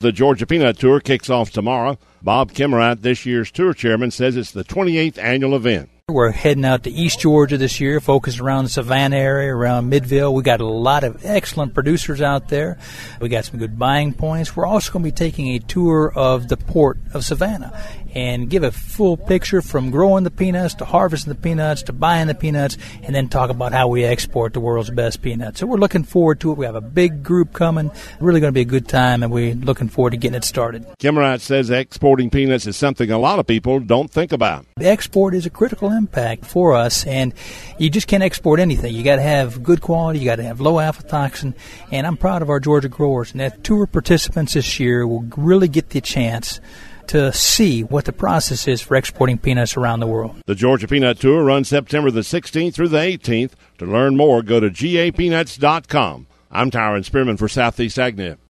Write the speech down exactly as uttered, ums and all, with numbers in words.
The Georgia Peanut Tour kicks off tomorrow. Bob Kimmerat, this year's tour chairman, says it's the twenty-eighth annual event. We're heading out to East Georgia this year, focused around the Savannah area, around Midville. We got a lot of excellent producers out there. We got some good buying points. We're also going to be taking a tour of the port of Savannah and give a full picture from growing the peanuts to harvesting the peanuts to buying the peanuts, and then talk about how we export the world's best peanuts. So we're looking forward to it. We have a big group coming. Really going to be a good time, and we're looking forward to getting it started. Kimmerat says exporting peanuts is something a lot of people don't think about. The export is a critical impact for us, and you just can't export anything. You got to have good quality. You got to have low aflatoxin, and I'm proud of our Georgia growers. And that tour participants this year will really get the chance to see what the process is for exporting peanuts around the world. The Georgia Peanut Tour runs September the sixteenth through the eighteenth. To learn more, go to G A peanuts dot com. I'm Tyron Spearman for Southeast AgNet.